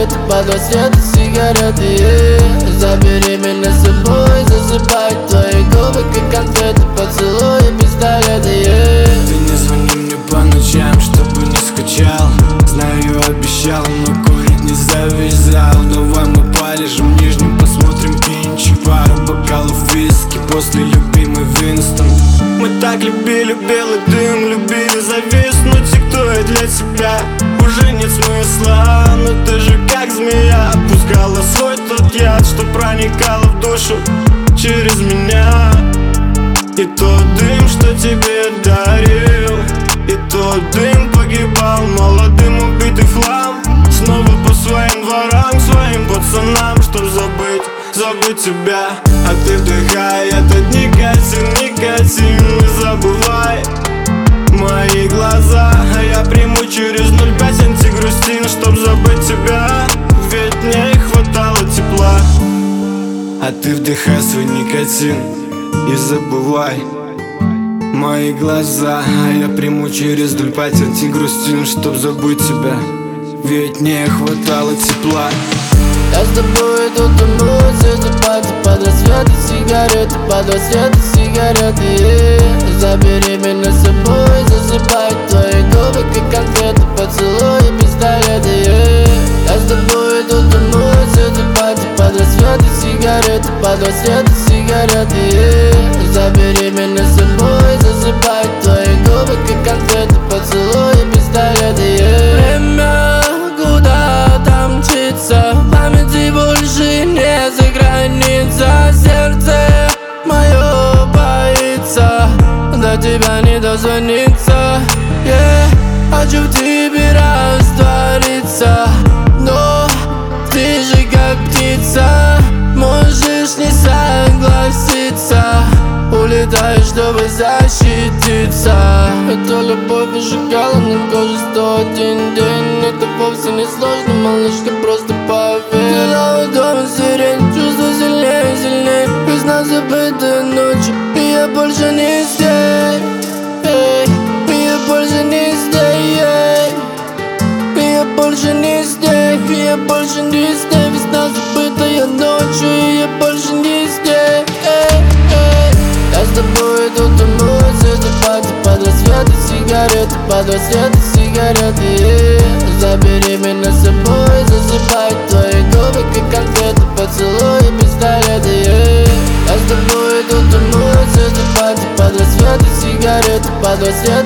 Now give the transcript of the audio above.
сигареты, под рассветы сигареты. Забери меня с собой, засыпай твои губы, как конфеты, поцелуи, пистолеты. Ты не звони мне по ночам, чтобы не скучал. Знаю, обещал, но курить не завязал. Давай мы полежим нижним, посмотрим кинчик. Пару бокалов виски, после любимый Винстон. Мы так любили белый дым, любили зависнуть. И кто я для тебя? Уже нет смысла, но ты же как змея пускала свой тот яд, что проникал в душу через меня. И тот дым, что тебе дарил, и тот дым погибал молодым, убитый в хлам. Снова по своим дворам, к своим пацанам, чтоб забыть тебя. А ты вдыхай этот никотин, никотин, не забывай мои глаза. А я приму через 0,5 антигрустин, чтоб забыть тебя, ведь мне хватало тепла. А ты вдыхай свой никотин и забывай мои глаза. А я приму через 0,5 антигрустин, чтоб забыть тебя, ведь мне хватало тепла. Я с тобой иду домой, засыпать под рассветы сигареты, под рассветы сигареты. Забери меня с собой, засыпай твои губы, как конфеты, поцелуи, пистолеты. Я с тобой иду домой, засыпать под рассветы сигареты, под рассветы сигареты. Забери меня с собой, засыпай твои губы, как конфеты, поцелуи, пистолеты. Время куда-то мчится, памяти больше не за граница. Сердце мое боится до тебя не дозвониться. Хочу в тебе раствориться, но ты же как птица, можешь не согласиться. Улетаешь, чтобы защититься. Эта любовь выжигала на коже 101 день. Это вовсе не сложно, малышка, просто поверь. Когда в доме сирень, чувство сильнее, сильнее. Без нас забытые ночи, и я больше не здесь. И я больше не здесь. И я больше не здесь. И я больше не здесь. Без нас забытые ночи, и я больше не здесь. Я с тобой иду домой, засыпать под рассветы сигареты, под рассветы сигареты. Забери меня с собой, засыпай твои губы, как конфеты, поцелуи, пистолеты. Я с тобой иду домой, засыпать под рассветы сигареты, под рассветы